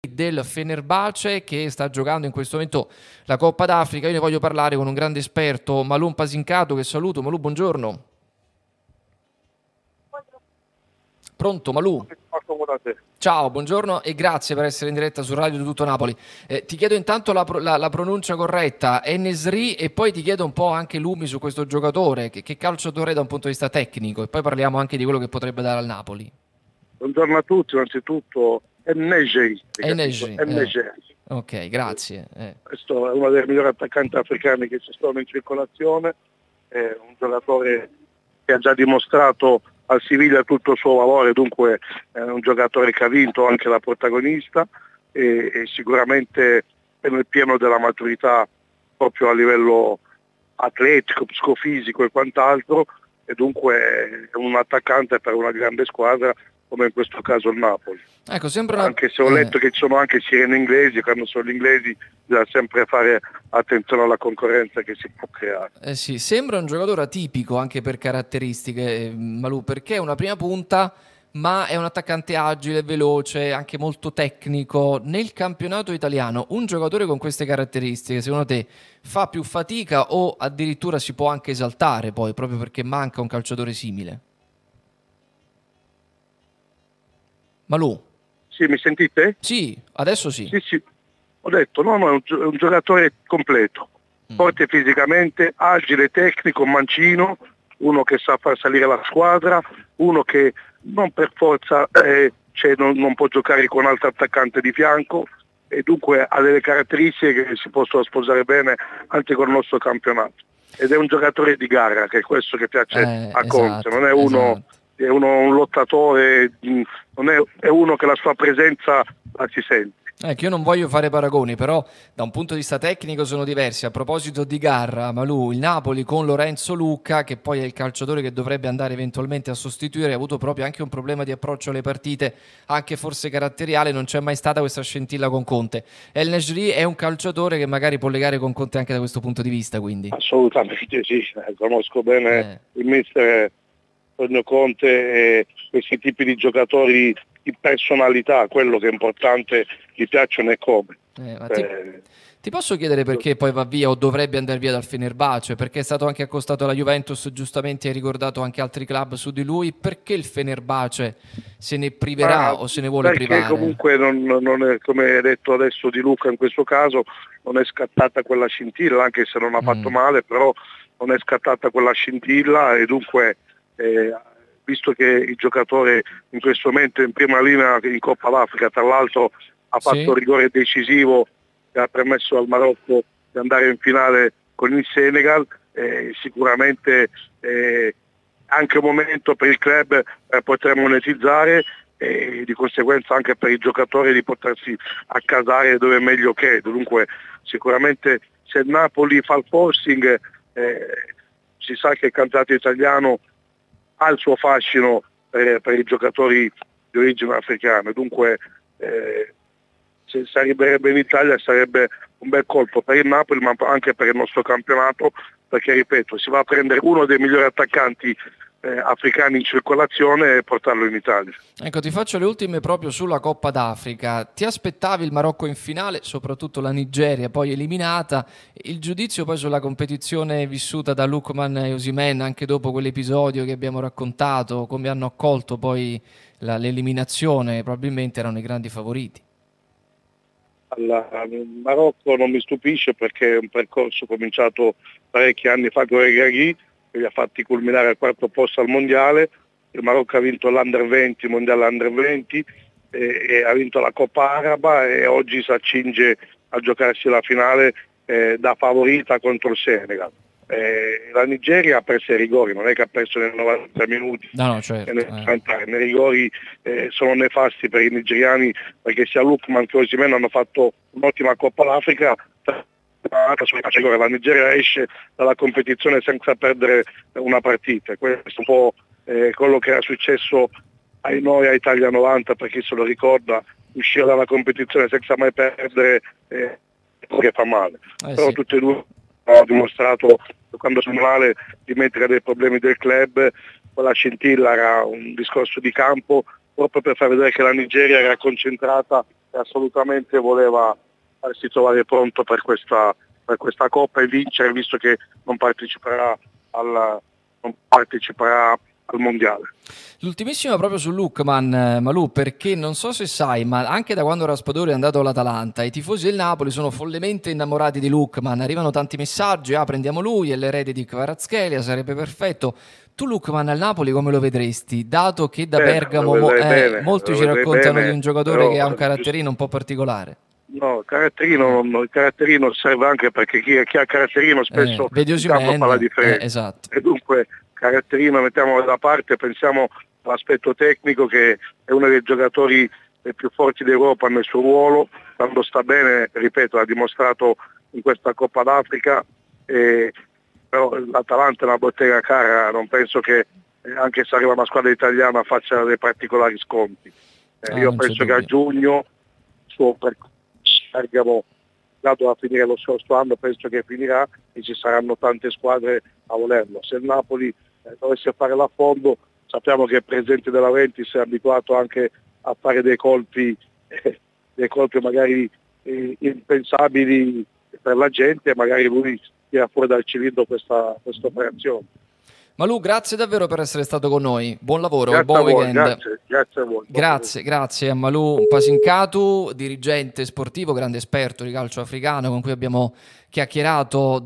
del Fenerbahce, che sta giocando in questo momento la Coppa d'Africa. Io ne voglio parlare con un grande esperto, Malù Mpasincato, che saluto. Malù, buongiorno. Pronto, Malù? Ciao, buongiorno e grazie per essere in diretta su Radio di Tutto Napoli. Ti chiedo intanto la pronuncia corretta, En-Nesyri, e poi ti chiedo un po' anche lumi su questo giocatore, che calciatore da un punto di vista tecnico, e poi parliamo anche di quello che potrebbe dare al Napoli. Buongiorno a tutti, innanzitutto En-Nesyri. En-Nesyri, ok, grazie. Questo è uno dei migliori attaccanti africani che ci sono in circolazione, è un giocatore che ha già dimostrato al Siviglia tutto il suo valore, dunque è un giocatore che ha vinto anche la protagonista e sicuramente è nel pieno della maturità proprio a livello atletico, psicofisico e quant'altro, e dunque è un attaccante per una grande squadra come in questo caso il Napoli. Ecco, Anche se ho letto che ci sono anche sirene inglesi, quando sono gli inglesi bisogna sempre fare attenzione alla concorrenza che si può creare. Sì, sembra un giocatore atipico anche per caratteristiche, Malù, perché è una prima punta, ma è un attaccante agile, veloce, anche molto tecnico. Nel campionato italiano, un giocatore con queste caratteristiche, secondo te, fa più fatica o addirittura si può anche esaltare poi, proprio perché manca un calciatore simile? Malù? Sì, mi sentite? Sì, adesso sì. Sì. Ho detto, no, è un giocatore completo, forte fisicamente, agile, tecnico, mancino, uno che sa far salire la squadra, uno che non per forza non può giocare con altro attaccante di fianco, e dunque ha delle caratteristiche che si possono sposare bene anche con il nostro campionato. Ed è un giocatore di gara, che è questo che piace a Conte, non è uno... È un lottatore, è uno che la sua presenza la si sente. Ecco, io non voglio fare paragoni, però da un punto di vista tecnico sono diversi. A proposito di Garra, Malù, il Napoli con Lorenzo Lucca, che poi è il calciatore che dovrebbe andare eventualmente a sostituire, ha avuto proprio anche un problema di approccio alle partite, anche forse caratteriale, non c'è mai stata questa scintilla con Conte. El-Nesyri è un calciatore che magari può legare con Conte anche da questo punto di vista, quindi. Assolutamente sì, conosco bene il mister Antonio Conte e questi tipi di giocatori di personalità, quello che è importante, gli piacciono e come. Ti posso chiedere perché poi va via o dovrebbe andare via dal Fenerbahce? Perché è stato anche accostato alla Juventus, giustamente hai ricordato anche altri club su di lui. Perché il Fenerbahce se ne priverà o se ne vuole privare? Perché comunque non è, come hai detto adesso di Luca in questo caso, non è scattata quella scintilla, anche se non ha fatto male, però non è scattata quella scintilla, e dunque visto che il giocatore in questo momento è in prima linea in Coppa d'Africa, tra l'altro ha fatto rigore decisivo che ha permesso al Marocco di andare in finale con il Senegal, sicuramente anche un momento per il club poter monetizzare, e di conseguenza anche per il giocatore di potersi accasare dove è meglio che. Dunque sicuramente se il Napoli fa il forcing, si sa che il campionato italiano ha il suo fascino per i giocatori di origine africana, dunque se si arriverebbe in Italia sarebbe un bel colpo per il Napoli, ma anche per il nostro campionato, perché ripeto, si va a prendere uno dei migliori attaccanti africani in circolazione e portarlo in Italia. Ecco, ti faccio le ultime proprio sulla Coppa d'Africa. Ti aspettavi il Marocco in finale, soprattutto la Nigeria poi eliminata? Il giudizio poi sulla competizione vissuta da Lookman e Osimhen, anche dopo quell'episodio che abbiamo raccontato, come hanno accolto poi l'eliminazione, probabilmente erano i grandi favoriti. Il Marocco non mi stupisce, perché è un percorso cominciato parecchi anni fa con Regragui, che li ha fatti culminare al quarto posto al mondiale. Il Marocco ha vinto l'Under 20, il mondiale Under 20, e ha vinto la Coppa Araba, e oggi si accinge a giocarsi la finale da favorita contro il Senegal. La Nigeria ha perso i rigori, non è che ha perso nei 90 minuti, certo. I rigori sono nefasti per i nigeriani, perché sia Lookman che Osimhen hanno fatto un'ottima Coppa d'Africa. La Nigeria esce dalla competizione senza perdere una partita. Questo è un po' quello che era successo noi a Italia 90, per chi se lo ricorda, uscire dalla competizione senza mai perdere che fa male. Però tutti e due hanno dimostrato che quando sono di mettere dei problemi del club, quella scintilla era un discorso di campo, proprio per far vedere che la Nigeria era concentrata e assolutamente voleva farsi trovare pronto per questa Coppa e vincere, visto che non parteciperà al Mondiale. L'ultimissima proprio su Lookman, Malù, perché non so se sai, ma anche da quando Raspadori è andato all'Atalanta, i tifosi del Napoli sono follemente innamorati di Lookman, arrivano tanti messaggi, prendiamo lui, è l'erede di Kvaratskhelia, sarebbe perfetto. Tu Lookman al Napoli come lo vedresti? Dato che da Bergamo molti ci raccontano di un giocatore che ha un caratterino un po' particolare. No, il caratterino serve anche perché chi ha caratterino spesso in campo fa la differenza. Esatto. E dunque caratterino mettiamolo da parte, pensiamo all'aspetto tecnico, che è uno dei giocatori più forti d'Europa nel suo ruolo, quando sta bene, ripeto, l'ha dimostrato in questa Coppa d'Africa, però l'Atalanta è una bottega cara, non penso che anche se arriva una squadra italiana faccia dei particolari sconti. Io penso che a giugno suo Bergamo dato a finire lo scorso anno, penso che finirà e ci saranno tante squadre a volerlo. Se il Napoli dovesse fare l'affondo, sappiamo che il presidente della Ventis è abituato anche a fare dei colpi magari impensabili per la gente, e magari lui tira fuori dal cilindro questa operazione. Malù, grazie davvero per essere stato con noi, buon lavoro, buon weekend. Grazie a voi. Grazie a Malù Pasincatu, dirigente sportivo, grande esperto di calcio africano con cui abbiamo chiacchierato.